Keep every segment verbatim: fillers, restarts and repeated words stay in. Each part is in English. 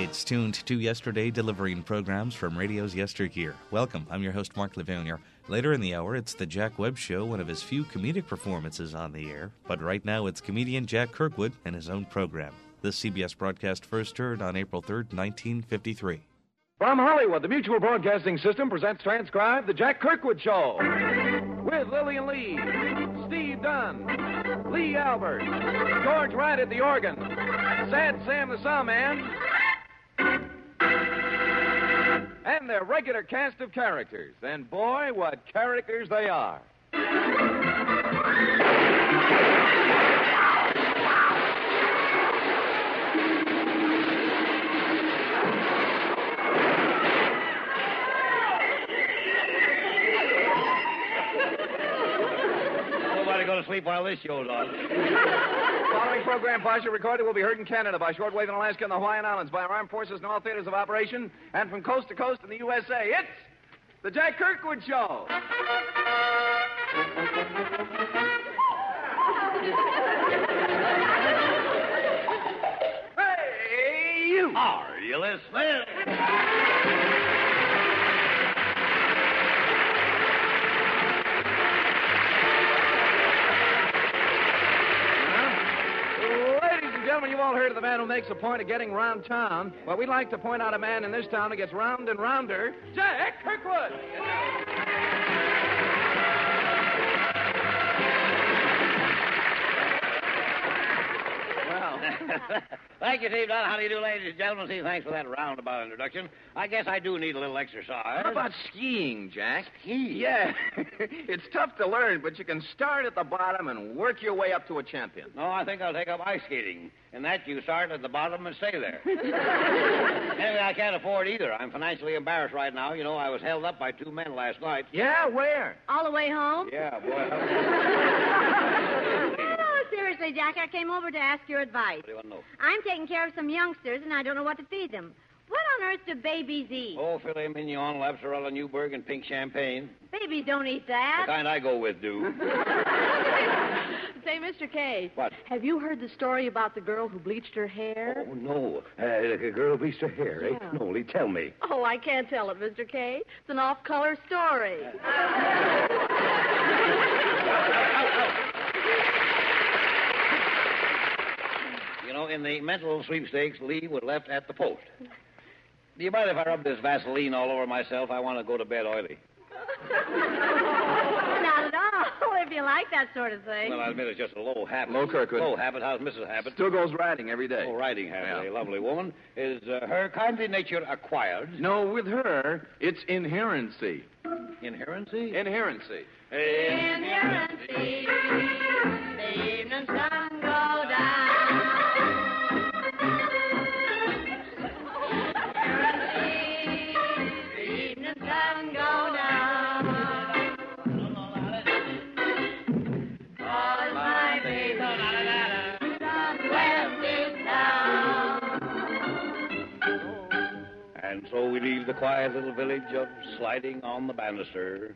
nights tuned to yesterday, delivering programs from radio's yesteryear. Welcome, I'm your host, Mark Levanier. Later in the hour, it's the Jack Webb Show, one of his few comedic performances on the air. But right now, it's comedian Jack Kirkwood and his own program. This C B S broadcast first heard on April third, nineteen fifty-three. From Hollywood, the Mutual Broadcasting System presents transcribed The Jack Kirkwood Show. With Lillian Lee, Steve Dunn, Lee Albert, George Wright at the organ, Sad Sam the Sawman, and their regular cast of characters. And boy, what characters they are. Go to sleep while this show's on. Following program partially recorded will be heard in Canada by shortwave in Alaska and the Hawaiian Islands by our armed forces in all theaters of operation and from coast to coast in the U S A. It's the Jack Kirkwood Show. Hey, you. Are you listening? Gentlemen, you've all heard of the man who makes a point of getting round town. Well, we'd like to point out a man in this town who gets round and rounder, Jack Kirkwood. Thank you, Steve Dunn. How do you do, ladies and gentlemen? See, thanks for that roundabout introduction. I guess I do need a little exercise. How about skiing, Jack? Skiing? Yeah. It's tough to learn, but you can start at the bottom and work your way up to a champion. No, I think I'll take up ice skating. In that, you start at the bottom and stay there. Anyway, I can't afford either. I'm financially embarrassed right now. You know, I was held up by two men last night. Yeah, where? All the way home? Yeah, boy. Oh, seriously, Jack, I came over to ask your advice. What do you want to know? I'm taking care of some youngsters, and I don't know what to feed them. What on earth do babies eat? Oh, filet mignon, lapsarella Newburg, and pink champagne. Babies don't eat that. The kind I go with do. Say, Mister K. What? Have you heard the story about the girl who bleached her hair? Oh, no. Uh, the girl bleached her hair, eh? Yeah. No, Lee, tell me. Oh, I can't tell it, Mister K. It's an off-color story. You know, in the mental sweepstakes, Lee was left at the post. Do you mind if I rub this Vaseline all over myself? I want to go to bed oily. Not at all, if you like that sort of thing. Well, I admit it's just a low habit. Hello, Kirkwood. Low habit. How's Missus Habit? Still goes riding every day. Oh, riding habit. Yeah. A lovely woman. Is uh, her kindly nature acquired? No, with her, it's inherency. Inherency? Inherency. Inherency, the evening sun go down. And so we leave the quiet little village of Sliding on the Banister.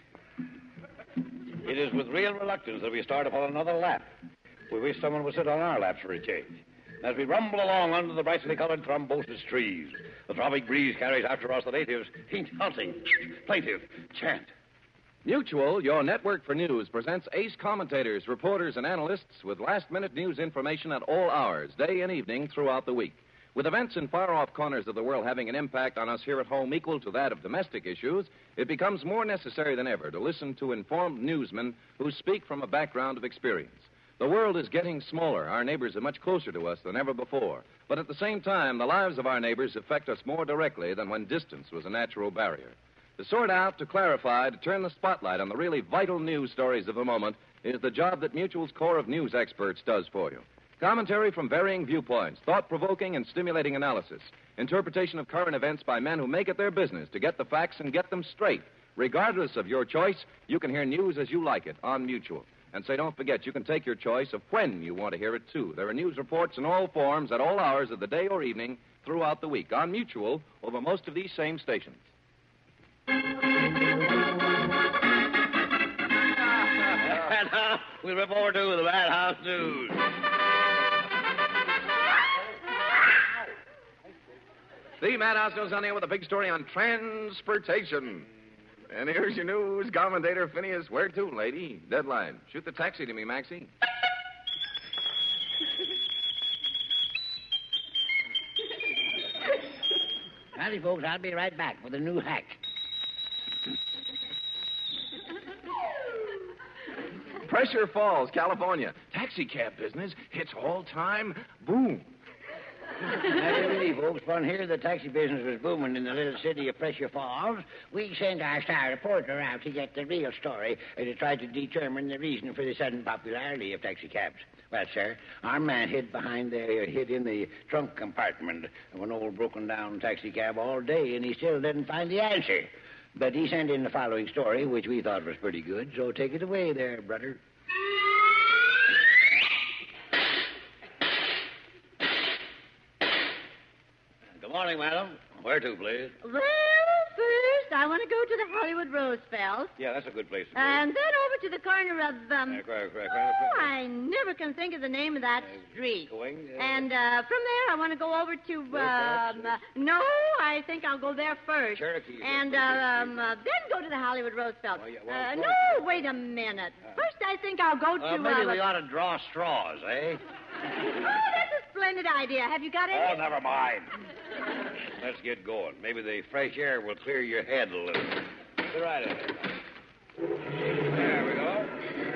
It is with real reluctance that we start upon another lap. We wish someone would sit on our laps for a change. As we rumble along under the brightly colored thrombosis trees, the tropic breeze carries after us the natives' haunting, plaintive chant. Mutual, your network for news, presents ace commentators, reporters, and analysts with last-minute news information at all hours, day and evening, throughout the week. With events in far-off corners of the world having an impact on us here at home equal to that of domestic issues, it becomes more necessary than ever to listen to informed newsmen who speak from a background of experience. The world is getting smaller. Our neighbors are much closer to us than ever before. But at the same time, the lives of our neighbors affect us more directly than when distance was a natural barrier. To sort out, to clarify, to turn the spotlight on the really vital news stories of the moment is the job that Mutual's Corps of News experts does for you. Commentary from varying viewpoints, thought-provoking and stimulating analysis, interpretation of current events by men who make it their business to get the facts and get them straight. Regardless of your choice, you can hear news as you like it on Mutual. And say, don't forget, you can take your choice of when you want to hear it, too. There are news reports in all forms at all hours of the day or evening throughout the week on Mutual over most of these same stations. And now we report to the Madhouse News. The Madhouse News on air with a big story on transportation. And here's your news commentator, Phineas. Where to, lady? Deadline. Shoot the taxi to me, Maxie. Howdy, folks. I'll be right back with a new hack. Pressure Falls, California. Taxi cab business hits all-time boom. Now, really, folks, from here the taxi business was booming in the little city of Pressure Falls. We sent our star reporter out to get the real story and to try to determine the reason for the sudden popularity of taxi cabs. Well, sir, our man hid behind the, hid in the trunk compartment of an old broken-down taxi cab all day, and he still didn't find the answer. But he sent in the following story, which we thought was pretty good, so take it away there, brother. Good morning, madam. Where to, please? Well, first, I want to go to the Hollywood Roosevelt. Yeah, that's a good place to go. And then over to the corner of, um... Uh, correct, correct, oh, correct. I never can think of the name of that street. Going, uh, And uh, from there, I want to go over to, um... uh, no, I think I'll go there first. Cherokee. And, uh, um, uh, then go to the Hollywood Roosevelt. Oh, yeah, well, uh, go no, wait a minute. First, I think I'll go to, Uh, maybe uh... we ought to draw straws, eh? Oh, that's a splendid idea. Have you got any? Oh, never mind. Let's get going. Maybe the fresh air will clear your head a little. Get right ahead. There we go.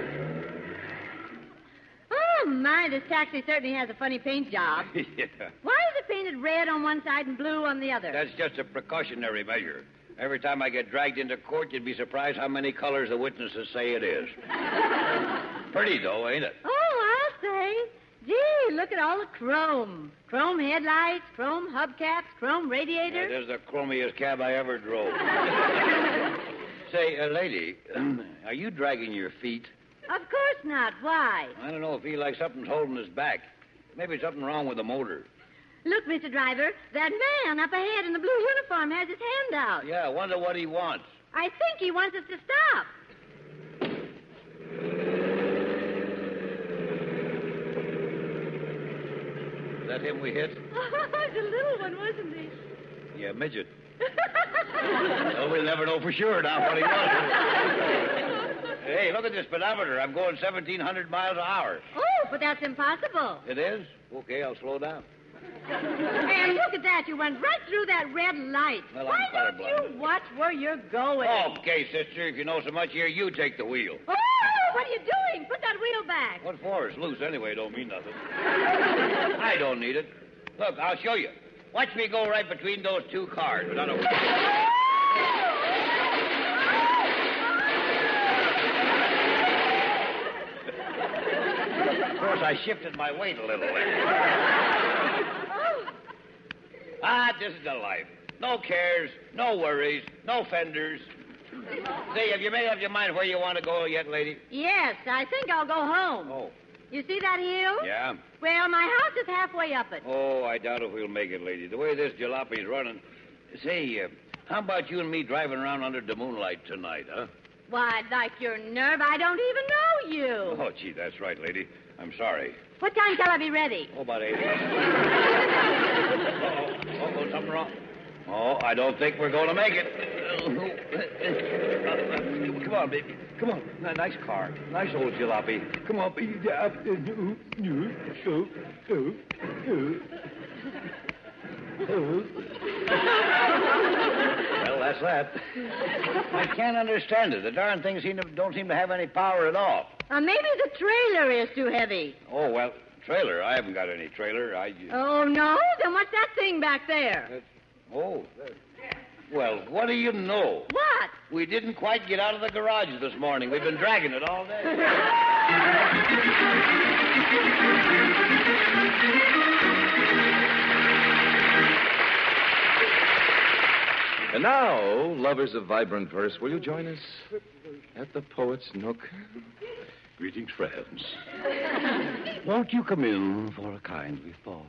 Oh, my, this taxi certainly has a funny paint job. Yeah. Why is it painted red on one side and blue on the other? That's just a precautionary measure. Every time I get dragged into court, you'd be surprised how many colors the witnesses say it is. Pretty, though, ain't it? Oh, I'll say. Gee, look at all the chrome. Chrome headlights, chrome hubcaps, chrome radiator. That is the chromiest cab I ever drove. Say, uh, lady, are you dragging your feet? Of course not. Why? I don't know. I feel like something's holding us back. Maybe something wrong with the motor. Look, Mister Driver, that man up ahead in the blue uniform has his hand out. Yeah, I wonder what he wants. I think he wants us to stop. Is that him we hit? Oh, the little one, wasn't he? Yeah, midget. Well, we'll never know for sure now what he was. Hey, look at this speedometer. I'm going seventeen hundred miles an hour. Oh, but that's impossible. It is? Okay, I'll slow down. And look at that. You went right through that red light. Well, I'm Why don't colorblind. you watch where you're going? Okay, sister, if you know so much here, you take the wheel. Oh, what are you doing? Put that wheel back. What for? It's loose anyway. Don't mean nothing. I don't need it. Look, I'll show you. Watch me go right between those two cars without a... Of course, I shifted my weight a little there. Ah, this is the life. No cares, no worries, no fenders. Say, have you made up your mind where you want to go yet, lady? Yes, I think I'll go home. Oh. You see that hill? Yeah? Well, my house is halfway up it. Oh, I doubt if we'll make it, lady. The way this jalape's running. Say, uh, how about you and me driving around under the moonlight tonight, huh? Why, like your nerve, I don't even know you. Oh, gee, that's right, lady. I'm sorry. What time shall I be ready? Oh, about eight. Uh-oh. Uh-oh, something wrong. Oh, I don't think we're going to make it. Come on, baby. Come on. N- Nice car. Nice old jalopy. Come on, baby. Well, that's that. I can't understand it. The darn things seem to, don't seem to have any power at all. Uh, maybe the trailer is too heavy. Oh, well, trailer. I haven't got any trailer. I. Oh, no? Then what's that thing back there? Oh. that- Well, what do you know? What? We didn't quite get out of the garage this morning. We've been dragging it all day. And now, lovers of vibrant verse, will you join us at the Poet's Nook? Greetings, friends. Won't you come in for a kindly thought?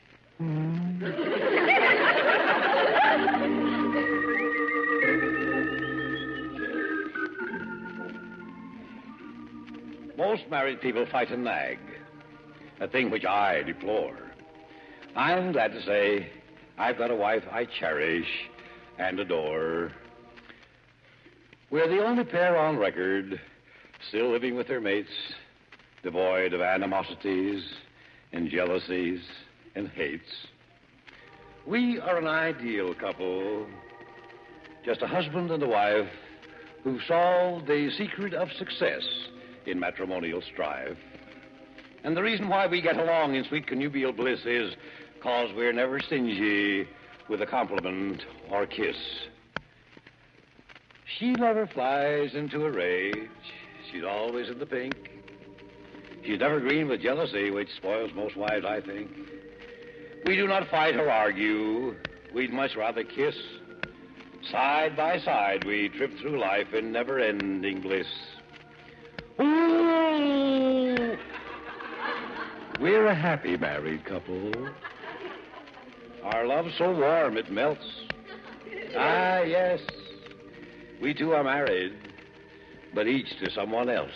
Most married people fight a nag, a thing which I deplore. I'm glad to say I've got a wife I cherish and adore. We're the only pair on record still living with their mates, devoid of animosities and jealousies and hates. We are an ideal couple, just a husband and a wife who've solved the secret of success in matrimonial strife. And the reason why we get along in sweet connubial bliss is cause we're never stingy with a compliment or a kiss. She never flies into a rage. She's always in the pink. She's never green with jealousy, which spoils most wives, I think. We do not fight or argue. We'd much rather kiss. Side by side, we trip through life in never-ending bliss. Ooh! We're a happy married couple. Our love's so warm it melts. Ah, yes. We two are married, but each to someone else.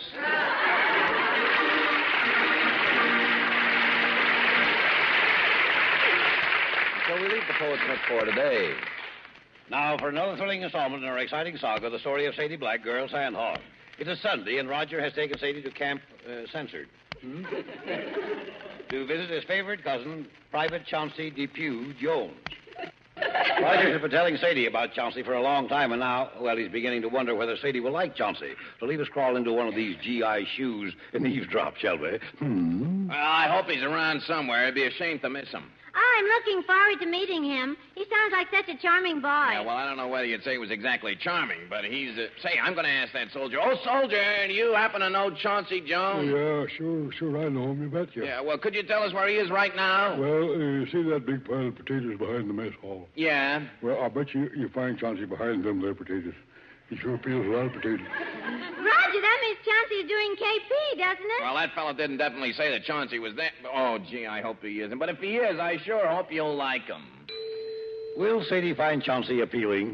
So we leave the Poets Nook for today. Now for another thrilling installment in our exciting saga, the story of Sadie Black, Girl Sandhog. It is Sunday, and Roger has taken Sadie to Camp uh, Censored. Hmm? to visit his favorite cousin, Private Chauncey Depew Jones. Roger has been telling Sadie about Chauncey for a long time, and now, well, he's beginning to wonder whether Sadie will like Chauncey. So leave us crawl into one of these G I shoes and eavesdrop, shall we? Hmm. Well, I hope he's around somewhere. It'd be a shame to miss him. I'm looking forward to meeting him. He sounds like such a charming boy. Yeah, well, I don't know whether you'd say he was exactly charming, but he's... Uh... Say, I'm going to ask that soldier. Oh, soldier, do you happen to know Chauncey Jones? Yeah, sure, sure, I know him, you betcha. Yeah, well, could you tell us where he is right now? Well, uh, you see that big pile of potatoes behind the mess hall? Yeah. Well, I bet you you find Chauncey behind them there potatoes. He sure peels a lot of potatoes. Roger, that means Chauncey's doing K P, doesn't it? Well, that fellow didn't definitely say that Chauncey was there. Oh, gee, I hope he isn't. But if he is, I sure hope you'll like him. Will Sadie find Chauncey appealing?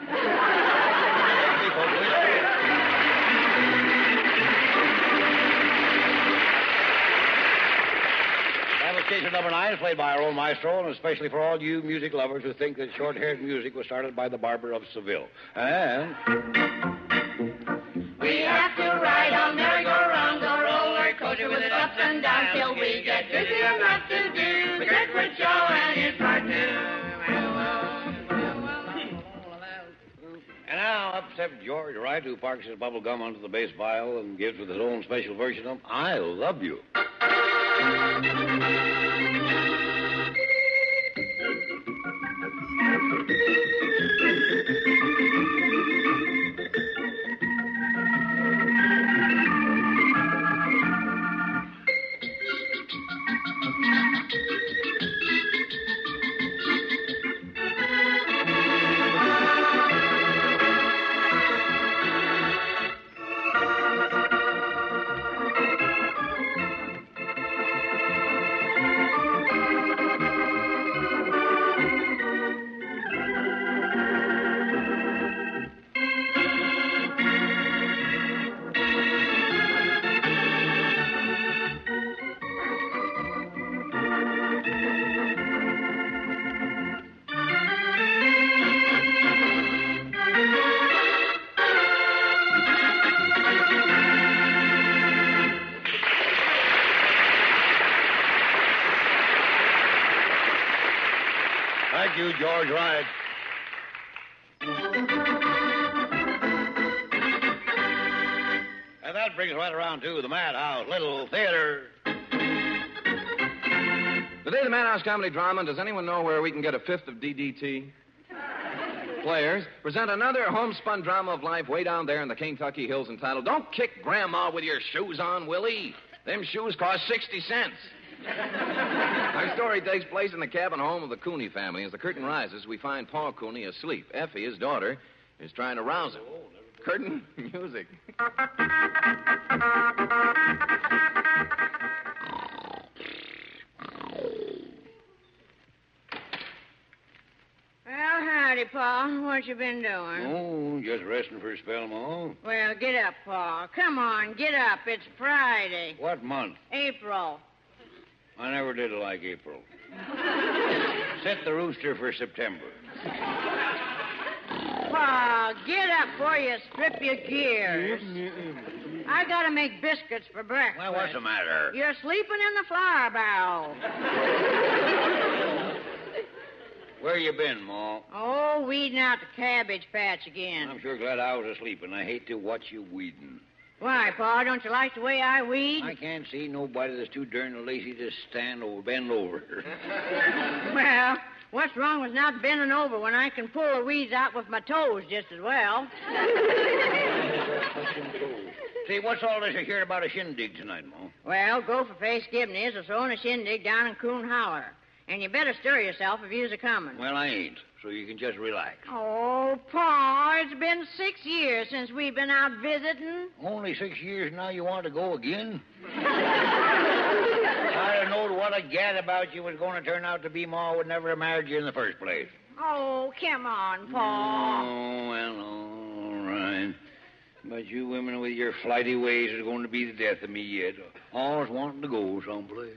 That was Caser number nine, played by our own maestro, and especially for all you music lovers who think that short-haired music was started by the Barber of Seville. And... We have to ride on merry-go-round or roller coaster with it up and down till we get dizzy enough to do the Kirkwood Show and his part two. And now, up steps George Wright, who parks his bubble gum onto the bass viol and gives with his own special version of I Love You. Thank you, George Wright. And that brings us right around to the Madhouse Little Theater. Today, the Madhouse Comedy Drama. Does anyone know where we can get a fifth of D D T? Players present another homespun drama of life way down there in the Kentucky hills entitled Don't Kick Grandma with Your Shoes On, Willie. Them shoes cost sixty cents. Our story takes place in the cabin home of the Cooney family. As the curtain rises, we find Paul Cooney asleep. Effie, his daughter, is trying to rouse him. Curtain music. Well, howdy, Paul. What you been doing? Oh, just resting for a spell, Ma. Well, get up, Paul. Come on, get up. It's Friday. What month? April. I never did like April. set the rooster for September. Pa, get up before you strip your gears. I gotta make biscuits for breakfast. Well, what's the matter? You're sleeping in the flour barrel. Where you been, Ma? Oh, weeding out the cabbage patch again. I'm sure glad I was asleep, and I hate to watch you weeding. Why, Pa, don't you like the way I weed? I can't see nobody that's too darn lazy to stand or bend over. Well, what's wrong with not bending over when I can pull the weeds out with my toes just as well? Say, what's all this I hear about a shindig tonight, Ma? Well, Gopher Face Gibney is throwing a shindig down in Coon Holler. And you better stir yourself if you's a coming. Well, I ain't, so you can just relax. Oh, Pa, it's been six years since we've been out visiting. Only six years now you want to go again? I'd have known what a gad about you was going to turn out to be, Ma would never have married you in the first place. Oh, come on, Pa. Oh, well, all right. But you women with your flighty ways are going to be the death of me yet. Always wanting to go someplace.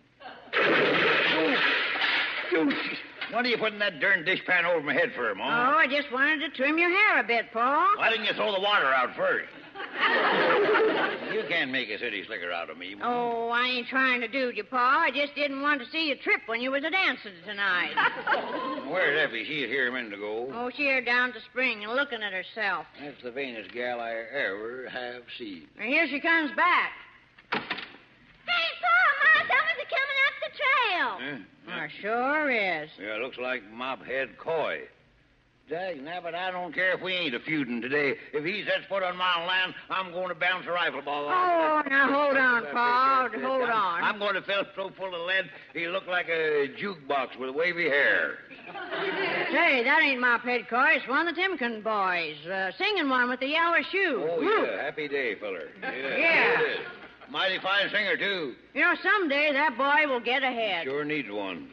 What are you putting that darn dishpan over my head for, Ma? Oh, I just wanted to trim your hair a bit, Pa. Why didn't you throw the water out first? You can't make a city slicker out of me, Ma. Oh, I ain't trying to do you, Pa. I just didn't want to see you trip when you was a dancing tonight. Where's Effie? She was here a minute ago. Oh, she here down at the spring and looking at herself. That's the vainest gal I ever have seen. And here she comes back. Hey, Pa, Ma, someone's coming up the trail. Huh? Oh, sure is. Yeah, looks like Mophead Coy. Dag nabbit, I don't care if we ain't a feuding today. If he sets foot on my land, I'm going to bounce a rifle ball. Oh, now hold on, Pa. Hold on. I'm going to fill him so full of lead he look like a jukebox with wavy hair. Say, that ain't Mophead Coy. It's one of the Timken boys. Uh, singing one with the yellow shoe. Oh, Whoop. yeah. Happy day, feller. Yeah. Yeah. It is. Mighty fine singer, too. You know, someday that boy will get ahead. Sure needs one.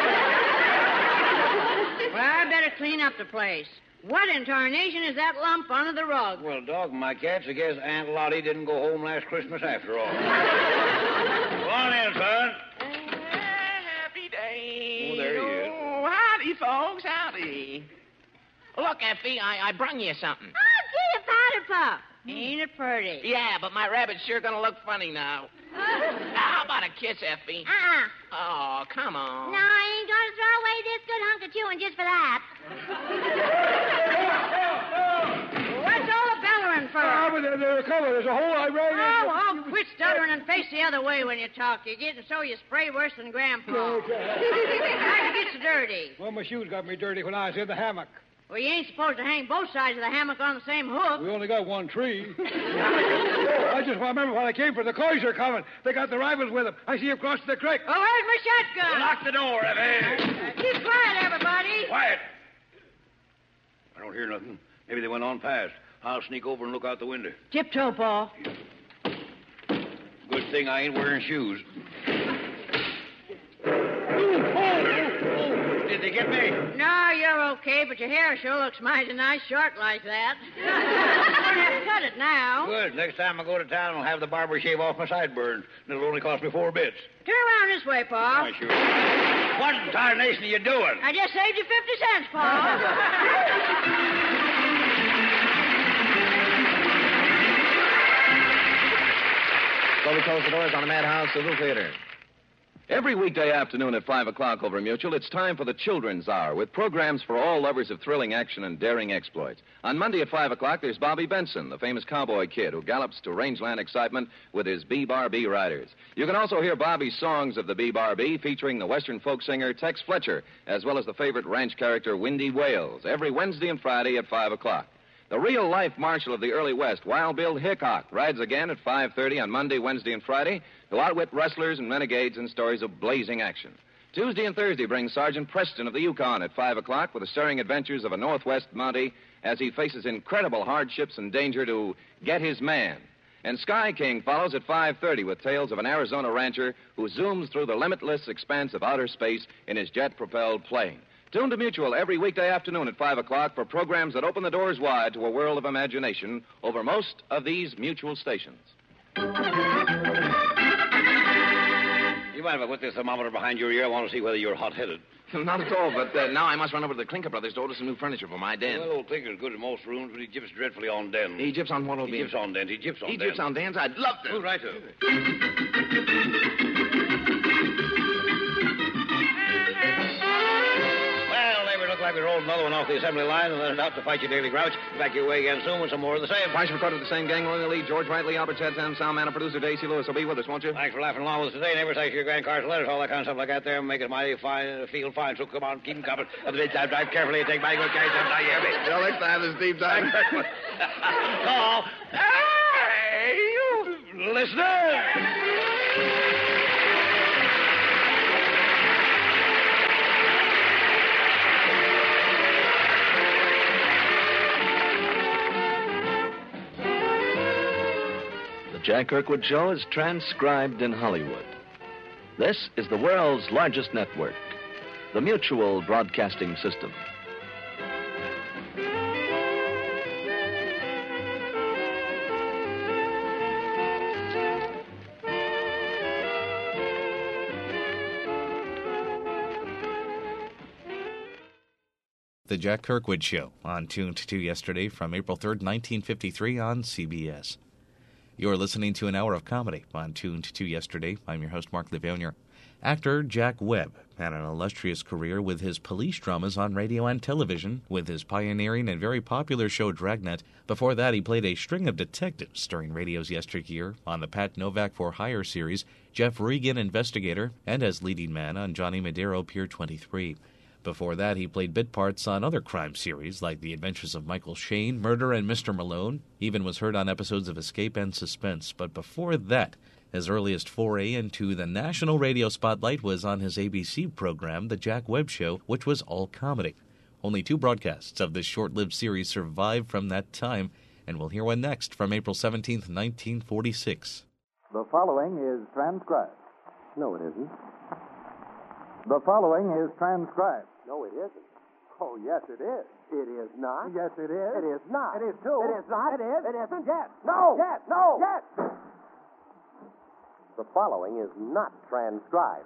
Well, I better clean up the place. What in tarnation is that lump under the rug? Well, dog my cats, I guess Aunt Lottie didn't go home last Christmas after all. Go on in, son. Uh, happy day. Oh, there he is. Oh, howdy, folks, howdy. Look, Effie, I, I brung you something. Oh, gee, a powder puff. Ain't it pretty? Yeah, but my rabbit's sure gonna look funny now. How about a kiss, Effie? Uh-uh. Oh, come on. No, I ain't gonna throw away this good hunk of chewing just for that. What's all the bellering for? Ah, but they're, they're covered. There's a hole I ran in. Oh, oh, quit stuttering and face the other way when you talk. You're getting so you spray worse than Grandpa. How'd you get so dirty? Well, my shoes got me dirty when I was in the hammock. Well, you ain't supposed to hang both sides of the hammock on the same hook. We only got one tree. I just remember when I came for the Coys are coming. They got the rifles with them. I see them crossing the creek. Oh, where's my shotgun? Lock the door, Effie. Uh, keep quiet, everybody. Quiet. I don't hear nothing. Maybe they went on past. I'll sneak over and look out the window. Tiptoe, Paul. Good thing I ain't wearing shoes. Did they get me? No, you're okay, but your hair sure looks mighty nice short like that. You don't have to cut it now. Good. Next time I go to town, I'll have the barber shave off my sideburns. It'll only cost me four bits. Turn around this way, Paul. Why, sure. What in tarnation are you doing? I just saved you fifty cents, Paul. So we close the doors on the Madhouse Civil Theater. Every weekday afternoon at five o'clock over Mutual, it's time for the Children's Hour with programs for all lovers of thrilling action and daring exploits. On Monday at five o'clock, there's Bobby Benson, the famous cowboy kid who gallops to rangeland excitement with his B-Bar-B riders. You can also hear Bobby's songs of the B-Bar-B featuring the Western folk singer Tex Fletcher, as well as the favorite ranch character Windy Wales, every Wednesday and Friday at five o'clock. The real-life marshal of the early West, Wild Bill Hickok, rides again at five thirty on Monday, Wednesday, and Friday to outwit rustlers and renegades in stories of blazing action. Tuesday and Thursday brings Sergeant Preston of the Yukon at five o'clock with the stirring adventures of a Northwest Mountie as he faces incredible hardships and danger to get his man. And Sky King follows at five thirty with tales of an Arizona rancher who zooms through the limitless expanse of outer space in his jet-propelled plane. Tune to Mutual every weekday afternoon at five o'clock for programs that open the doors wide to a world of imagination over most of these Mutual stations. You mind if I put this thermometer behind your ear? I want to see whether you're hot-headed. Not at all, but uh, now I must run over to the Clinker Brothers to order some new furniture for my den. Well, old Clinker's good in most rooms, but he gyps dreadfully on dens. He gyps on what will He be? gyps on dens. He gyps on He dens. gyps on dens? I'd love to. Oh, right, sir. Well, neighbor, look like we rolled another one off the assembly line and then out to fight your daily grouch. Back your way again soon with some more of the same. Twice recorded the same gang, Royal Lee, George Whiteley, Albert Chad, Sam, sound man, and producer Daisy Lewis will be with us, won't you? Thanks for laughing along with us today, neighbor. Thanks for your grand cards, letters, all that kind of stuff like that there. Make it mighty fine, feel fine. So come on, keep them coming. At the meantime, drive carefully and take my good care. Don't you hear me? Till next time, this is Steve Time. Call. Hey, you listener! Jack Kirkwood Show is transcribed in Hollywood. This is the world's largest network, the Mutual Broadcasting System. The Jack Kirkwood Show, on Tuned to yesterday from April third, nineteen fifty-three on C B S. You're listening to an hour of comedy on Tuned to yesterday. I'm your host, Mark Levonier. Actor Jack Webb had an illustrious career with his police dramas on radio and television, with his pioneering and very popular show Dragnet. Before that, he played a string of detectives during radio's yesteryear on the Pat Novak for Hire series, Jeff Regan Investigator, and as leading man on Johnny Madero Pier twenty-three. Before that, he played bit parts on other crime series like The Adventures of Michael Shane, Murder, and Mister Malone, even was heard on episodes of Escape and Suspense. But before that, his earliest foray into the national radio spotlight was on his A B C program, The Jack Webb Show, which was all comedy. Only two broadcasts of this short-lived series survived from that time, and we'll hear one next from April seventeenth, nineteen forty-six. The following is transcribed. No, it isn't. The following is transcribed. No, it isn't. Oh, yes, it is. It is not. Yes, it is. It is not. It is, too. It is not. It is. It isn't. Yes. No. Yes. No. Yes. The following is not transcribed.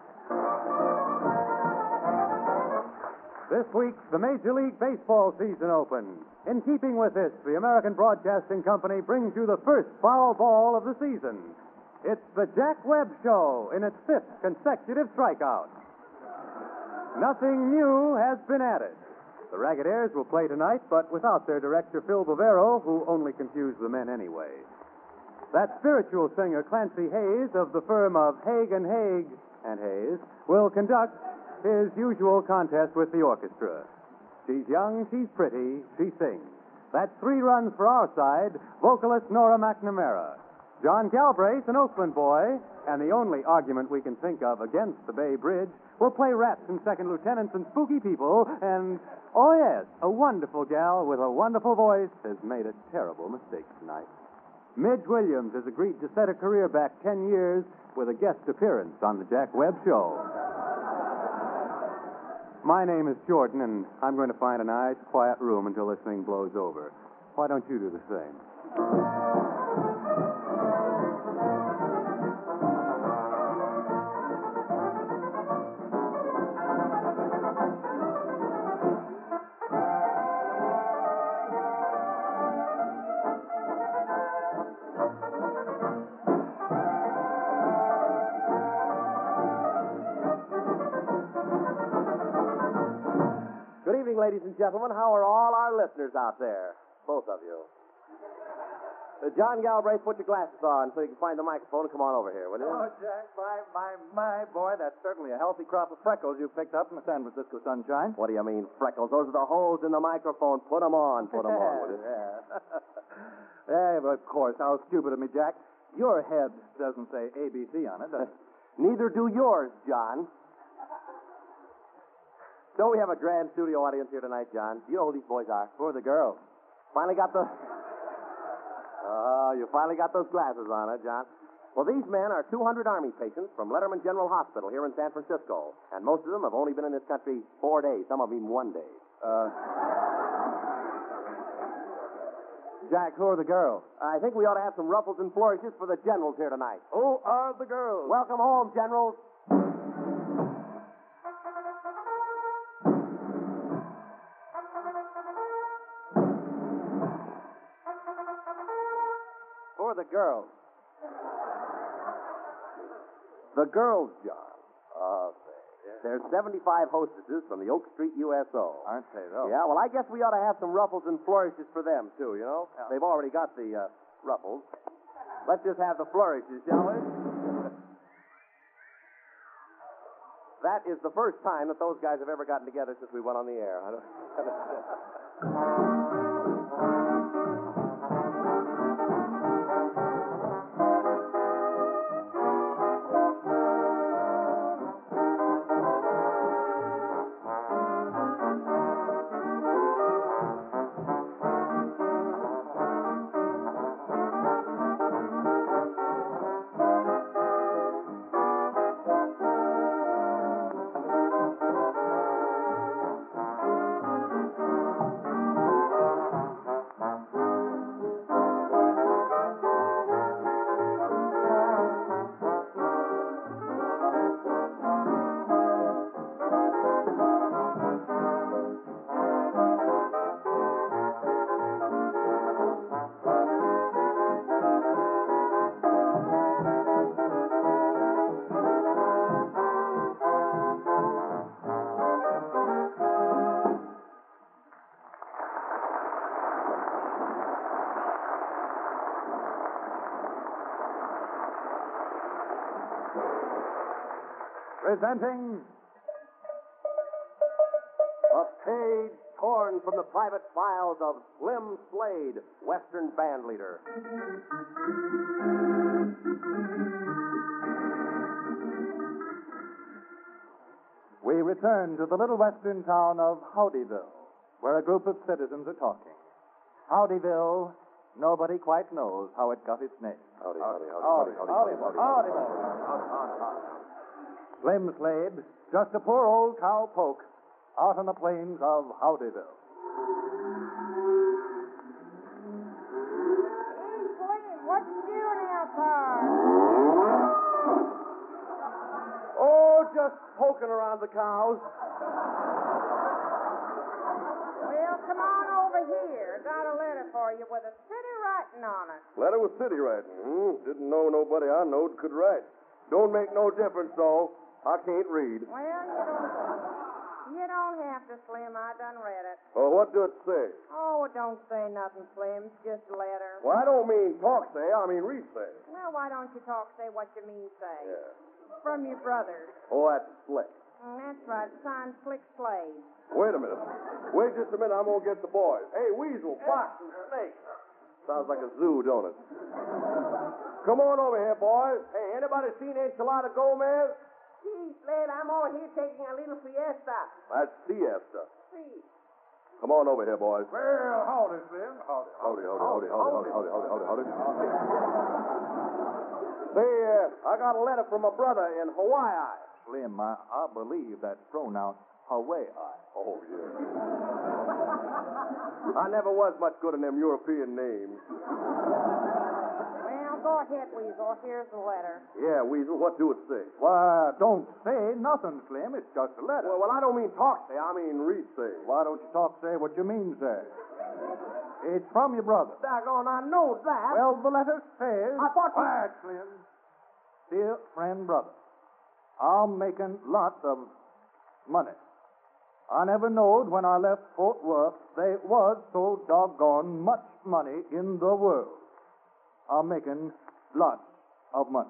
This week, the Major League Baseball season opens. In keeping with this, the American Broadcasting Company brings you the first foul ball of the season. It's the Jack Webb Show in its fifth consecutive strikeout. Nothing new has been added. The Ragged Airs will play tonight, but without their director, Phil Bavero, who only confused the men anyway. That spiritual singer, Clancy Hayes, of the firm of Haig and Haig and Hayes, will conduct his usual contest with the orchestra. She's young, she's pretty, she sings. That's three runs for our side, vocalist Nora McNamara. John Galbraith, an Oakland boy, and the only argument we can think of against the Bay Bridge, will play rats and second lieutenants and spooky people, and, oh yes, a wonderful gal with a wonderful voice has made a terrible mistake tonight. Midge Williams has agreed to set her career back ten years with a guest appearance on the Jack Webb Show. My name is Jordan, and I'm going to find a nice, quiet room until this thing blows over. Why don't you do the same? Ladies and gentlemen, how are all our listeners out there? Both of you. Uh, John Galbraith, put your glasses on so you can find the microphone and come on over here, will you? Oh, Jack, my, my, my, boy, that's certainly a healthy crop of freckles you picked up in the San Francisco sunshine. What do you mean, freckles? Those are the holes in the microphone. Put them on, put them on, will you? Yeah. Yeah, but of course, how stupid of me, Jack. Your head doesn't say A B C on it, does it? Neither do yours, John. So we have a grand studio audience here tonight, John. Do you know who these boys are? Who are the girls? Finally got the... Oh, you finally got those glasses on, huh, John? Well, these men are two hundred Army patients from Letterman General Hospital here in San Francisco. And most of them have only been in this country four days, some of them even one day. Uh... Jack, who are the girls? I think we ought to have some ruffles and flourishes for the generals here tonight. Who are the girls? Welcome home, generals. girls? The girls, John. Oh, say. There's seventy-five hostesses from the Oak Street U S O. Aren't they, though? Yeah, well, I guess we ought to have some ruffles and flourishes for them, too, you know? Yeah. They've already got the uh, ruffles. Let's just have the flourishes, shall we? That is the first time that those guys have ever gotten together since we went on the air. I don't... Presenting A page torn from the private files of Slim Slade, Western band leader. We return to the little western town of Howdyville, where a group of citizens are talking. Howdyville, nobody quite knows how it got its name. Howdy, howdy, howdy, howdy, howdy, howdy, howdy. Slim Slade, just a poor old cow poke out on the plains of Howdyville. Hey, Slim, what you doing outside? Oh, just poking around the cows. Well, come on over here. Got a letter for you with a city writing on it. Letter with city writing. Hmm? Didn't know nobody I knowed could write. Don't make no difference, though. I can't read. Well, you don't, you don't have to, Slim. I done read it. Well, what do it say? Oh, don't say nothing, Slim. It's just a letter. Well, I don't mean talk say. I mean read say. Well, why don't you talk, say what you mean, say? Yeah. From your brother. Oh, that's slick. Mm, that's right. Signed Slick Slade. Wait a minute. Wait just a minute. I'm going to get the boys. Hey, weasel, fox, and snake. Sounds like a zoo, don't it? Come on over here, boys. Hey, anybody seen Enchilada Gomez? Gee, Slade, I'm over here taking a little fiesta. That's siesta. See. Come on over here, boys. Well, howdy, Slim. Howdy. Howdy, howdy, howdy, howdy, howdy, howdy, howdy, howdy, howdy. Say, uh, I got a letter from my brother in Hawaii. Slim, I, I believe that's pronounced Hawaii. Oh, yeah. I never was much good in them European names. Well, go ahead, Weasel. Here's the letter. Yeah, Weasel, what do it say? Why, don't say nothing, Slim. It's just a letter. Well, well, I don't mean talk say. I mean read say. Why don't you talk say what you mean say? It's from your brother. Daggone, I know that. Well, the letter says... I thought... Quiet, Slim. Dear friend, brother, I'm making lots of money. I never knowed when I left Fort Worth there was so doggone much money in the world. I'm making lots of money.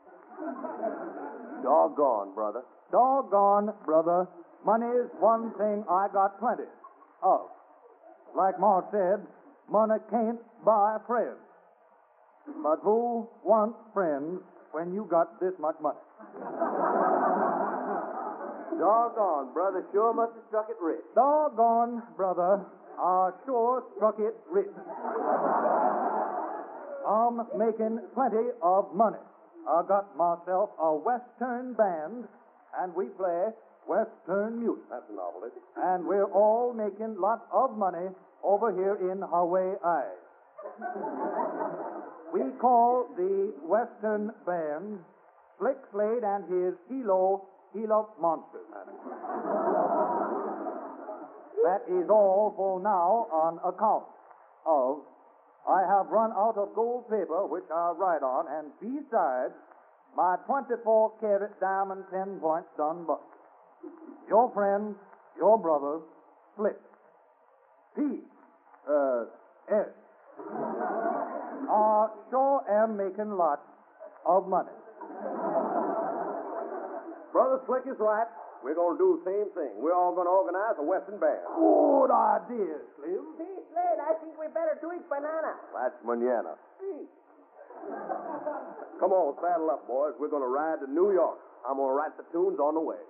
Doggone, brother. Doggone, brother. Money's one thing I got plenty of. Like Ma said, money can't buy friends. But who wants friends when you got this much money? Doggone, brother. Sure must have struck it rich. Doggone, brother. I sure struck it rich. I'm making plenty of money. I got myself a Western band, and we play Western music. That's a novelty. And we're all making lots of money over here in Hawaii. We call the Western band Slick Slade and his Hilo Hilo Monsters. That is all for now on account of I have run out of gold paper, which I'll write on, and besides, my twenty-four karat diamond ten point stun buck. Your friend, your brother, Flip. P. Uh, S. I sure am making lots of money. Brother Slick is right. We're going to do the same thing. We're all going to organize a Western band. Good idea, Slim. See, Slade, I think we better do it banana. That's manana. Come on, saddle up, boys. We're going to ride to New York. I'm going to write the tunes on the way.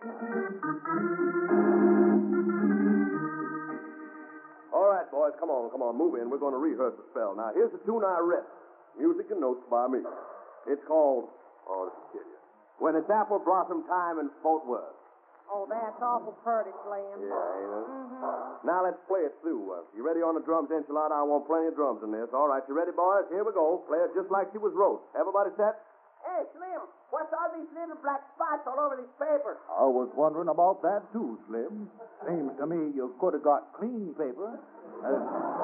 All right, boys, come on, come on, move in. We're going to rehearse a spell. Now, here's the tune I wrote. Music and notes by me. It's called, oh, this will kill you. When it's apple blossom time in Fort Worth. Oh, that's awful pretty, Slim. Yeah, ain't it? Mm-hmm. Now let's play it through. Uh, you ready on the drums, Enchilada? I want plenty of drums in this. All right, you ready, boys? Here we go. Play it just like she was wrote. Everybody set? Hey, Slim, what's all these little black spots all over this paper? I was wondering about that, too, Slim. Seems to me you could have got clean paper. Uh,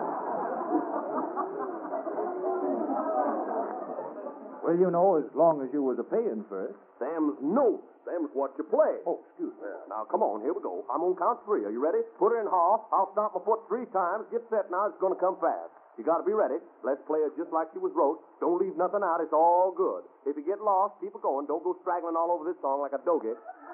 well, you know, as long as you was a paying for it. Them's notes. Them's what you play. Oh, excuse me. Yeah, now, come on. Here we go. I'm going to count three. Are you ready? Put her in half. I'll stomp my foot three times. Get set now. It's going to come fast. You got to be ready. Let's play it just like she was wrote. Don't leave nothing out. It's all good. If you get lost, keep it going. Don't go straggling all over this song like a dogie.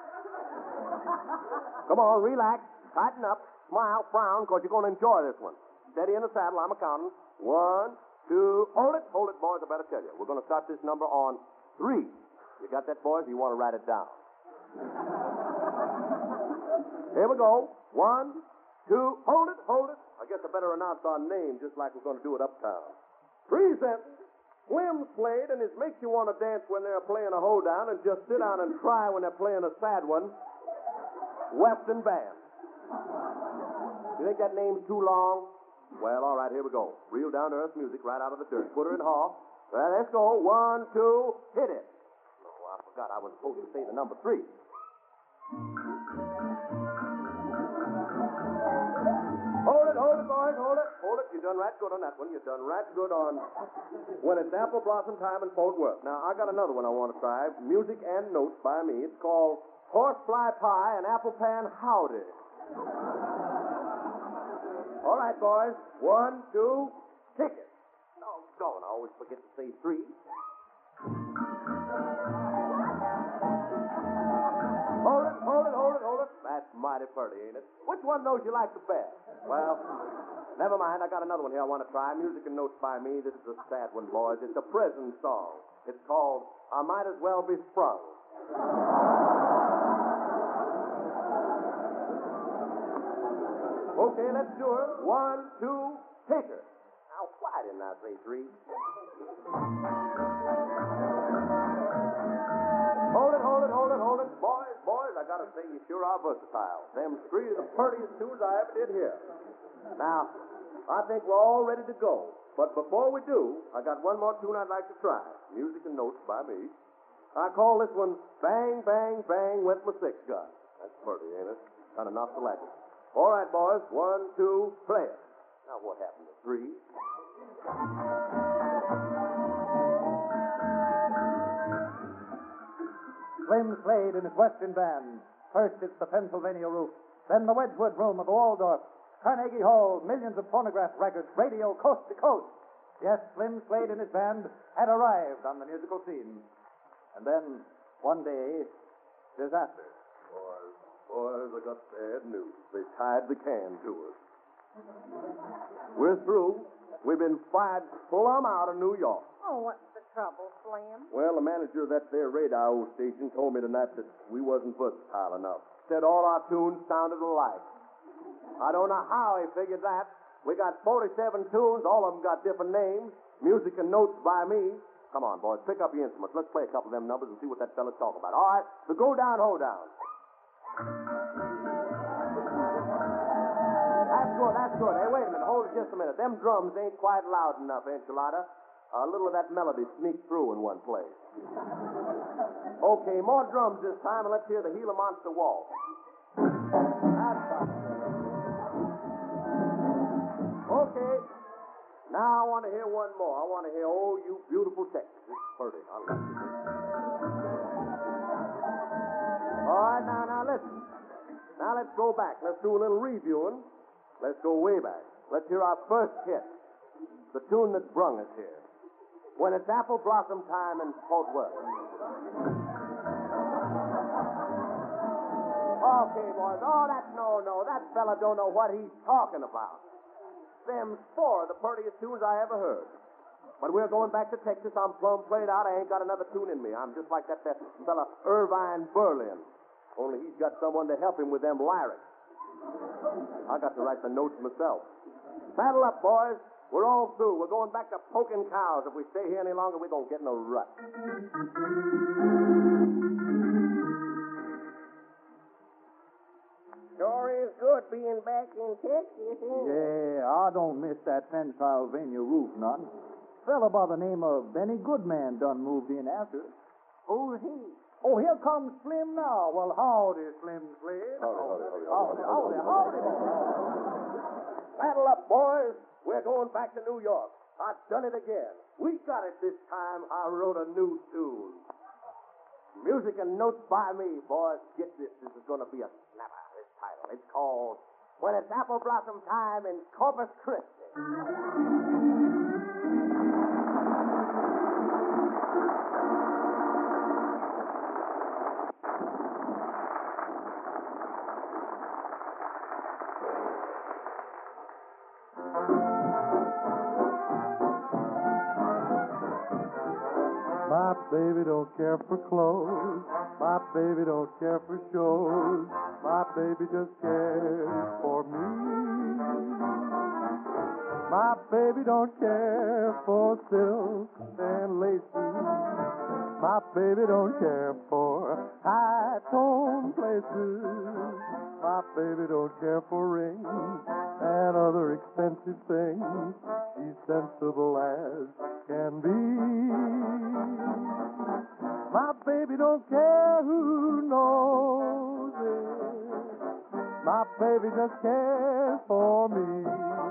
Come on, relax. Tighten up. Smile, frown, because you're going to enjoy this one. Steady in the saddle. I'm a-counting. One, two. Hold it. Hold it, boys. I better tell you. We're going to start this number on three. You got that, boys? You want to write it down? Here we go. One, two. Hold it. Hold it. I guess I better announce our name just like we're going to do it uptown. Present Slim Slade, and it makes you want to dance when they're playing a hoedown and just sit down and cry when they're playing a sad one. Western Band. You think that name's too long? Well, all right, here we go. Real down-to-earth music right out of the dirt. Put her in half. Well, let's go. One, two, hit it. No, I forgot. I was supposed to say the number three. Hold it, hold it, boys, hold it. Hold it. You done right good on that one. You done right good on When It's Apple Blossom Time in Fort Worth. Now, I got another one I want to try. Music and notes by me. It's called Horsefly Pie and Apple Pan Howdy. All right, boys. One, two, kick it. Oh, going. I always forget to say three. Hold it, hold it, hold it, hold it. That's mighty pretty, ain't it? Which one of those you like the best? Well, never mind. I got another one here I want to try. Music and notes by me. This is a sad one, boys. It's a prison song. It's called I Might As Well Be Sprung. Okay, let's do it. One, two, take her. Now, why didn't I say three? Hold it, hold it, hold it, hold it. Boys, boys, I gotta say you sure are versatile. Them three are the prettiest tunes I ever did hear. Now, I think we're all ready to go. But before we do, I got one more tune I'd like to try. Music and notes by me. I call this one Bang, Bang, Bang with My Six Gun. That's pretty, ain't it? Kind of nostalgic. All right, boys. One, two, play it. Now, what happened to three? Slim Slade and his Western Band. First it's the Pennsylvania Roof, then the Wedgwood Room of the Waldorf, Carnegie Hall, millions of phonograph records, radio coast to coast. Yes, Slim Slade and his band had arrived on the musical scene. And then, one day, disaster. Boys, boys, I got bad news. They tied the can to us. We're through. We've been fired plumb out of New York. Oh, what's the trouble, Slim? Well, the manager of that there radio station told me tonight that we wasn't versatile enough. Said all our tunes sounded alike. I don't know how he figured that. We got forty-seven tunes. All of them got different names. Music and notes by me. Come on, boys. Pick up your instruments. Let's play a couple of them numbers and see what that fella's talking about. All right. The Go Down, Ho Down. That's good. That's good. Hey, wait a minute. Hold it just a minute. Them drums ain't quite loud enough, Enchilada. A little of that melody sneaked through in one place. Okay, more drums this time, and let's hear the Gila Monster Waltz. That's fine. Okay. Now I want to hear one more. I want to hear, oh, you beautiful Texas. It's pretty. I like it. All right, now, now, listen. Now let's go back. Let's do a little reviewing. Let's go way back. Let's hear our first hit. The tune that brung us here. When it's apple blossom time in Fort Worth. Okay, boys. Oh, that's no, no. That fella don't know what he's talking about. Them's four of the prettiest tunes I ever heard. But we're going back to Texas. I'm plumb played out. I ain't got another tune in me. I'm just like that, that fella Irvine Berlin. Only he's got someone to help him with them lyrics. I got to write the notes myself. Saddle up, boys. We're all through. We're going back to poking cows. If we stay here any longer, we're going to get in a rut. Sure is good being back in Texas, ain't it? Yeah, I don't miss that Pennsylvania roof none. Fella by the name of Benny Goodman done moved in after us. Who's he? Oh, here comes Slim now. Well, howdy, Slim Slade. Howdy, howdy, howdy, howdy, howdy, howdy. Saddle up, boys. We're going back to New York. I've done it again. We got it this time. I wrote a new tune. Music and notes by me, boys. Get this. This is going to be a snapper, this title. It's called When It's Apple Blossom Time in Corpus Christi. My baby don't care for clothes. My baby don't care for shows. My baby just cares for me. My baby don't care for silk and laces. My baby don't care for high-tone places. My baby don't care for rings and other expensive things. She's sensible as can be. My baby don't care who knows it. My baby just cares for me.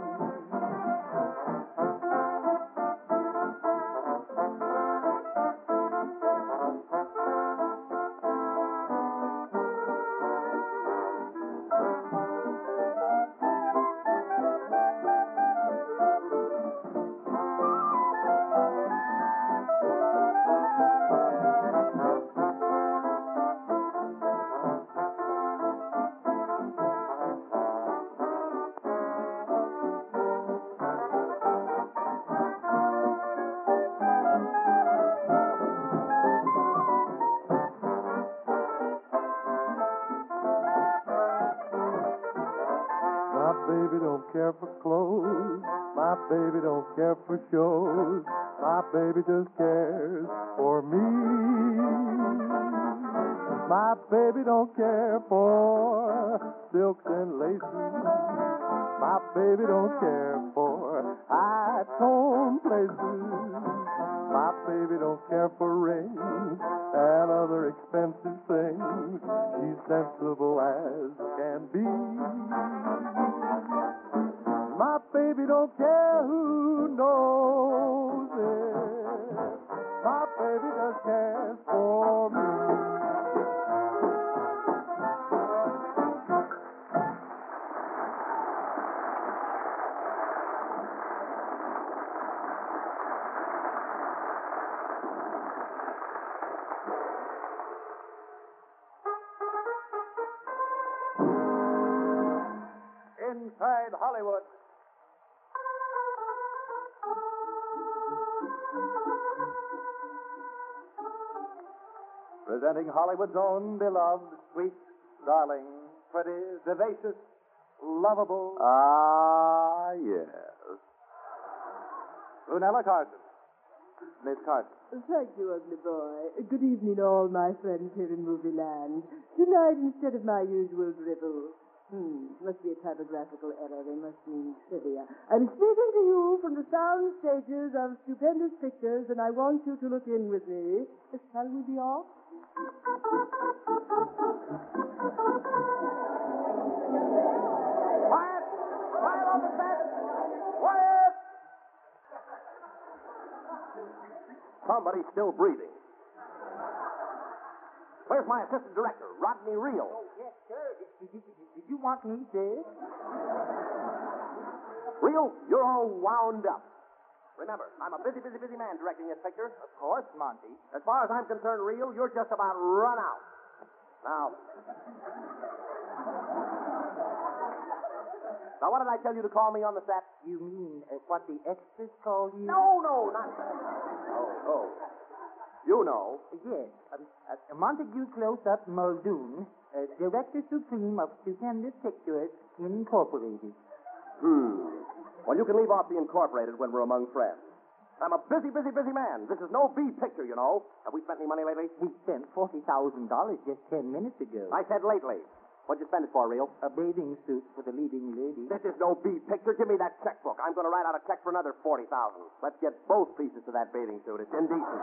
Care for clothes. My baby don't care for shows. My baby just cares for me. My baby don't care for silks and laces. My baby don't care for high-tone places. My baby don't care for rings and other expensive things. She's sensible as can be. My baby don't care who knows it. My baby just cares for me. Inside Hollywood. Presenting Hollywood's own beloved, sweet, darling, pretty, vivacious, lovable. Ah, yes. Brunella Carson. Miss Carson. Thank you, ugly boy. Good evening, all my friends here in Movie Land. Tonight, instead of my usual drivel, hmm, must be a typographical error. They must mean trivia. I'm speaking to you from the sound stages of Stupendous Pictures, and I want you to look in with me. Shall we be off? Quiet! Quiet on the set! Quiet! Somebody's still breathing. Where's my assistant director, Rodney Reel? Oh, yes, sir. Did you, did you want me, sir? Reel, you're all wound up. Remember, I'm a busy, busy, busy man directing this picture. Of course, Monty. As far as I'm concerned, Reel, you're just about run out. Now, now, what did I tell you to call me on the set? You mean uh, what the extras call you? No, no, not that. Oh, oh. You know. Yes. Um, uh, Montague Close-Up Muldoon, uh, Director Supreme of Stupendous Pictures, Incorporated. Hmm. Well, you can leave off the Incorporated when we're among friends. I'm a busy, busy, busy man. This is no B picture, you know. Have we spent any money lately? We spent forty thousand dollars just ten minutes ago. I said lately. What'd you spend it for, Reel? A bathing suit for the leading lady. This is no B picture. Give me that checkbook. I'm going to write out a check for another forty thousand dollars. Let's get both pieces of that bathing suit. It's indecent.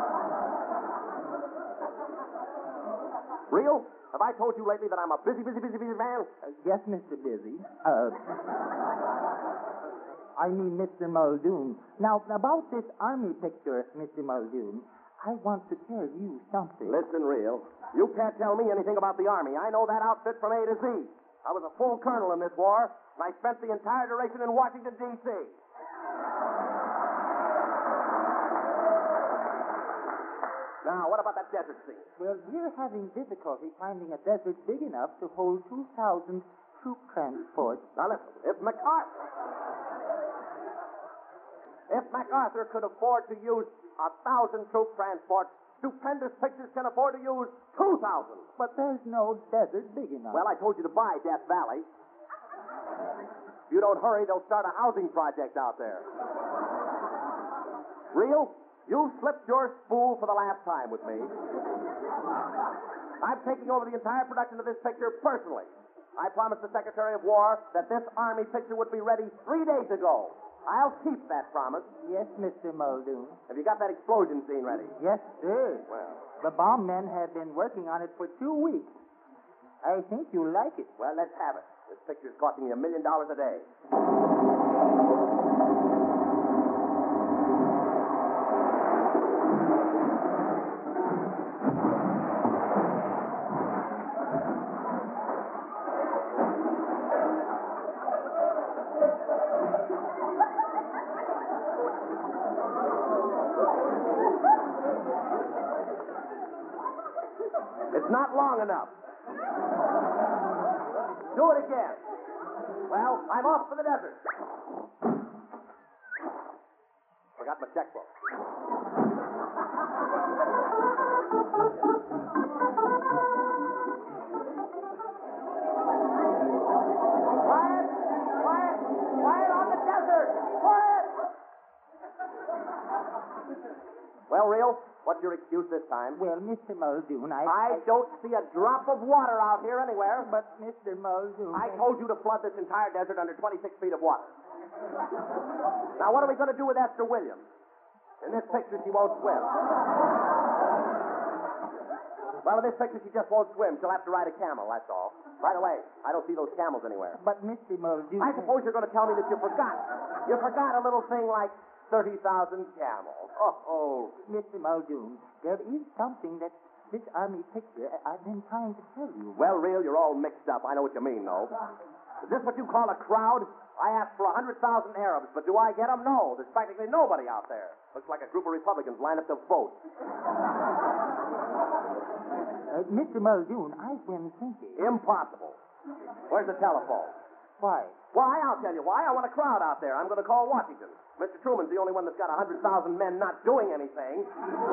Reel, have I told you lately that I'm a busy, busy, busy, busy man? Uh, yes, Mister Busy. Uh, I mean Mister Muldoon. Now, about this army picture, Mister Muldoon, I want to tell you something. Listen, Reel. You can't tell me anything about the Army. I know that outfit from A to Z. I was a full colonel in this war, and I spent the entire duration in Washington, D C Now, what about that desert scene? Well, we're having difficulty finding a desert big enough to hold two thousand troop transports. Now, listen. If MacArthur... If MacArthur could afford to use a thousand troop transports, Stupendous Pictures can afford to use two thousand. But there's no desert big enough. Well, I told you to buy Death Valley. If you don't hurry, they'll start a housing project out there. Reel, you slipped your spool for the last time with me. I'm taking over the entire production of this picture personally. I promised the Secretary of War that this Army picture would be ready three days ago. I'll keep that promise. Yes, Mister Muldoon. Have you got that explosion scene ready? Yes, sir. Well. The bomb men have been working on it for two weeks. I think you'll like it. Well, let's have it. This picture's costing me a million dollars a day. It's not long enough. Do it again. Well, I'm off for the desert. Forgot my checkbook. Quiet! Quiet! Quiet on the desert! Quiet! Well, Reel, what's your excuse this time? Well, Mister Muldoon, I... I don't see a drop of water out here anywhere. But, Mister Muldoon... I told you to flood this entire desert under twenty-six feet of water. Now, what are we going to do with Esther Williams? In this picture, she won't swim. Well, in this picture, she just won't swim. She'll have to ride a camel, that's all. By the way, I don't see those camels anywhere. But, Mister Muldoon... I suppose you're going to tell me that you forgot. You forgot a little thing like thirty thousand camels. Oh, oh. Mister Muldoon, there is something that this Army picture I've been trying to tell you. Well, Reel, you're all mixed up. I know what you mean, though. Is this what you call a crowd? I asked for one hundred thousand Arabs, but do I get them? No. There's practically nobody out there. Looks like a group of Republicans lined up to vote. Uh, Mister Muldoon, I've been thinking... Impossible. Where's the telephone? Why? Why? I'll tell you why. I want a crowd out there. I'm going to call Washington. Mister Truman's the only one that's got one hundred thousand men not doing anything.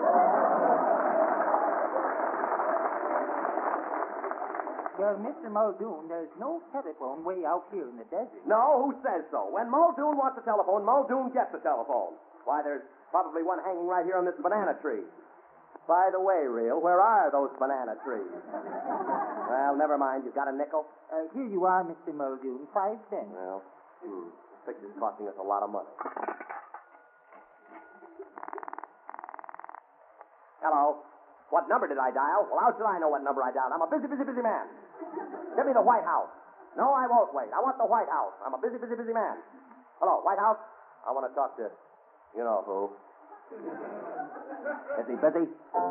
Well, Mister Muldoon, there's no telephone way out here in the desert. No, who says so? When Muldoon wants a telephone, Muldoon gets a telephone. Why, there's probably one hanging right here on this banana tree. By the way, Reel, where are those banana trees? Well, never mind. You've got a nickel? Uh, here you are, Mister Muldoon. Five cents. Well, hmm. This picture's costing us a lot of money. Hello. What number did I dial? Well, how should I know what number I dialed? I'm a busy, busy, busy man. Give me the White House. No, I won't wait. I want the White House. I'm a busy, busy, busy man. Hello, White House? I want to talk to you know who. Busy, busy.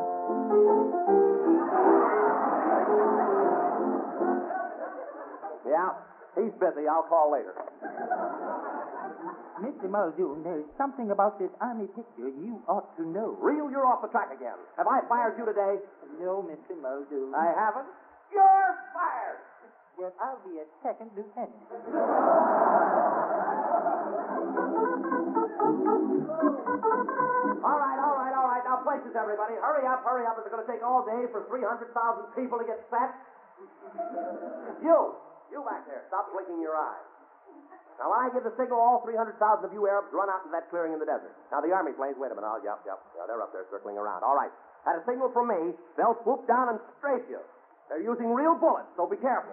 Yeah, he's busy. I'll call later. Mister Muldoon, there's something about this army picture you ought to know. Reel, you're off the track again. Have I fired you today? No, Mister Muldoon. I haven't. You're fired. Well, I'll be a second lieutenant. All right, all right, all right. Now, places, everybody. Hurry up, hurry up. It's going to take all day for three hundred thousand people to get set. You, you back there, stop blinking your eyes. Now, when I give the signal, all three hundred thousand of you Arabs run out into that clearing in the desert. Now, the army planes, wait a minute. Oh, yep, yep. Yeah, they're up there circling around. All right. At a signal from me, they'll swoop down and strafe you. They're using real bullets, so be careful.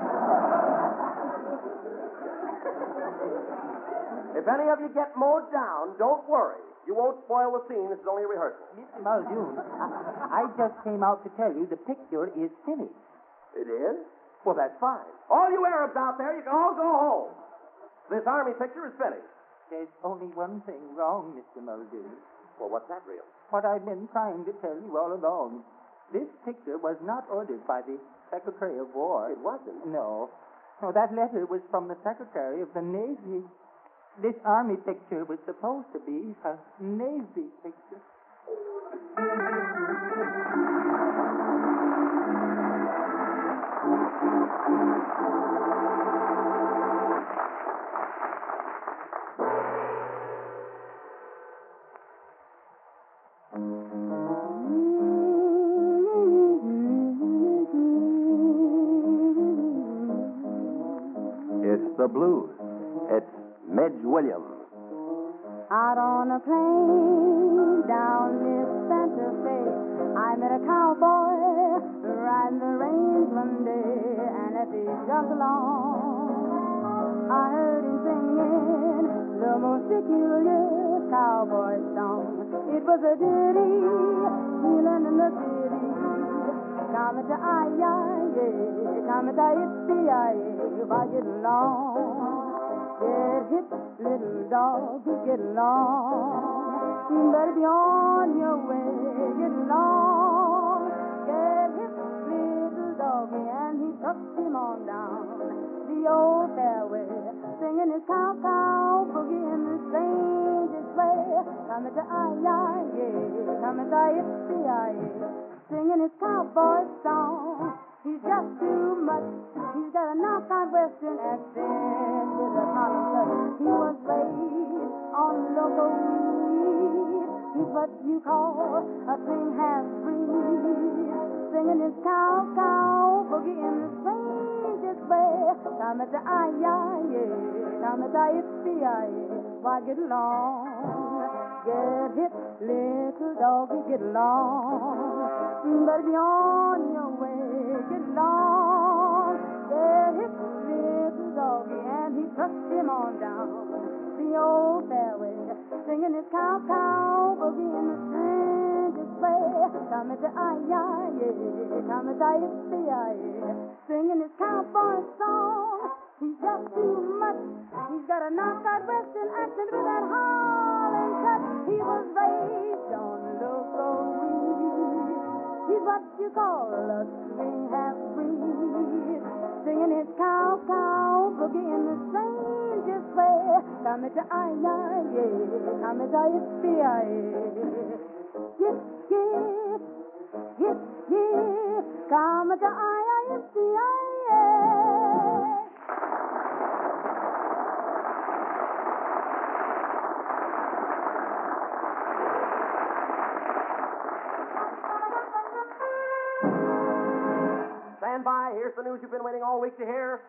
If any of you get mowed down, don't worry. You won't spoil the scene. This is only a rehearsal. Mister Muldoon, I, I just came out to tell you the picture is finished. It is? Well, that's fine. All you Arabs out there, you can all go home. This army picture is finished. There's only one thing wrong, Mister Muldoon. Well, what's that, Real? What I've been trying to tell you all along. This picture was not ordered by the Secretary of War. It wasn't? No. No, that letter was from the Secretary of the Navy. This army picture was supposed to be a Navy picture. It's the blues. It's Midge Williams. Out on a plane down near Santa Fe, I met a cowboy riding the range one day, and as he jumped along, I heard him singing the most peculiar cowboy song. It was a ditty he learned in the city. Come to I-I-A, come to I-I-A, why get along? Get hip, little dog, get along. You better be on your way, get along. Get hip, little doggy, and he took him on down the old fairway, singing his cow-cow boogie in the strangest way. Come to I-I-A, come to I-I-A, singing his cowboy song. He's just too much. He's got a knockout western accent with a Harlem touch. He was raised on local weed. He's what you call a clean half-breed, singing his cow-cow boogie in the strangest way. Come at the I-I-A, come at the I-I-A, why get along? Get hip, little doggy, get along. Better be on your way, get along. Get hip, little doggy, and he took him on down the old fairway, singing his cow-cow boogie in the strangest way. Come at the I-I-A, come at the I-I-A, singing his cowboy song. He's just too much. He's got a knockout western accent with that Harlem touch. He was raised on local weed. He's what you call a swing half-breed, singing his cow-cow boogie in the strangest way. Come at the I-I-A, come at the I-I-A. Yip, yip, yip, yip, come at the I-I-A. Stand by. Here's the news you've been waiting all week to hear.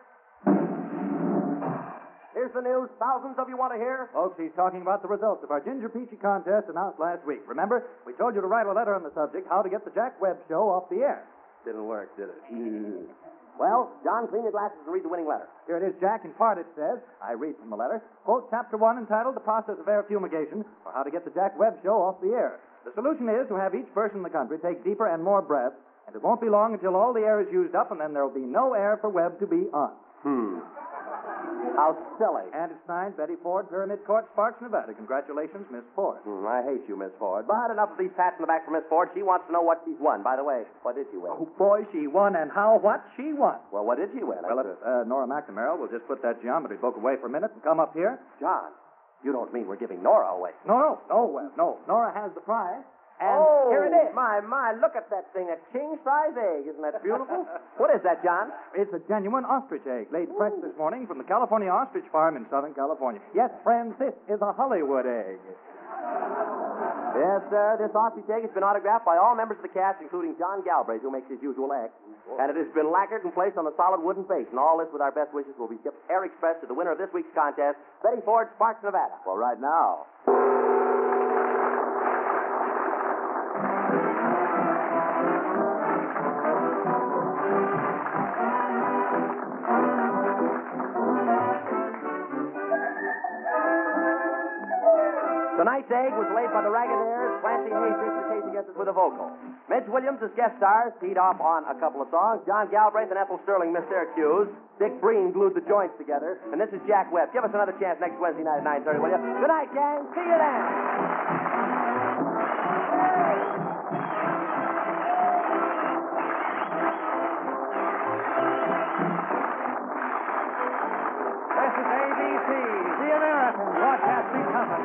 Here's the news thousands of you want to hear. Folks, he's talking about the results of our Ginger Peachy contest announced last week. Remember, we told you to write a letter on the subject, how to get the Jack Webb Show off the air. Didn't work, did it? Well, John, clean your glasses and read the winning letter. Here it is, Jack. In part, it says, I read from the letter, quote, Chapter one entitled The Process of Air Fumigation, or How to Get the Jack Webb Show Off the Air. The solution is to have each person in the country take deeper and more breaths, and it won't be long until all the air is used up, and then there will be no air for Webb to be on. Hmm. How silly. And it's signed Betty Ford, Pyramid Court, Sparks, Nevada. Congratulations, Miss Ford. Hmm, I hate you, Miss Ford. But enough of these pats in the back for Miss Ford. She wants to know what she's won. By the way, what did you win? Oh, boy, she won, and how what she won. Well, what did she win? Well, if uh, Nora McNamara will just put that geometry book away for a minute and come up here. John, you don't mean we're giving Nora away? No, no, no, Webb, no. Nora has the prize. And oh, here it is. My, my, look at that thing, a king-size egg. Isn't that beautiful? What is that, John? It's a genuine ostrich egg, laid fresh this morning from the California Ostrich Farm in Southern California. Yes, friends, this is a Hollywood egg. Yes, sir, this ostrich egg has been autographed by all members of the cast, including John Galbraith, who makes his usual act. And it has been lacquered and placed on a solid wooden base. And all this, with our best wishes, will be shipped air express to the winner of this week's contest, Betty Ford, Sparks, Nevada. Well, right now... Tonight's egg was laid by the Ragged Airs, Clancy Hastings, in case he gets us with a vocal. Midge Williams as guest stars, teed off on a couple of songs. John Galbraith and Ethel Sterling missed their cues. Dick Breen glued the joints together. And this is Jack Webb. Give us another chance next Wednesday night at nine thirty, will you? Good night, gang. See you then. This is A B C, the American Broadcasting Company.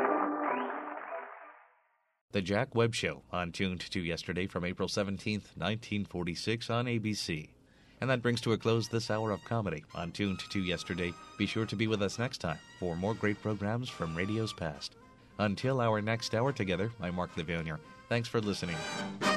The Jack Webb Show on Tuned to Yesterday from April seventeenth, nineteen forty-six on A B C. And that brings to a close this hour of comedy on Tuned to Yesterday. Be sure to be with us next time for more great programs from radio's past. Until our next hour together, I'm Mark Levonier. Thanks for listening.